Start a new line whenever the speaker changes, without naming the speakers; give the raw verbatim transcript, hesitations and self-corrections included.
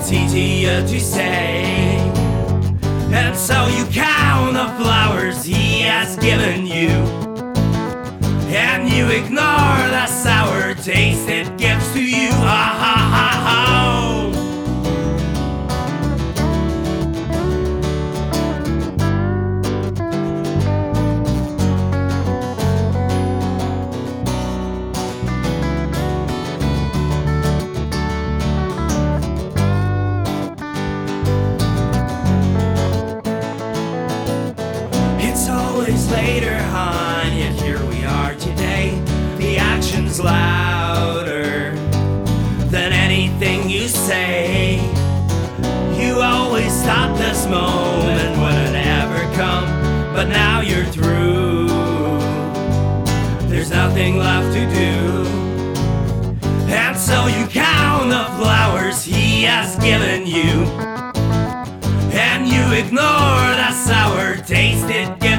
it's easier to say. And so you count the flowers he has given you, and you ignore the sour taste it gives to you. Ha ha ha ha. It's always later, hon, yet here we are today. The action's louder than anything you say. You always thought this moment wouldn't ever come, but now you're through. There's nothing left to do, and so you count the flowers he has given you, and you ignore the sour taste it gives.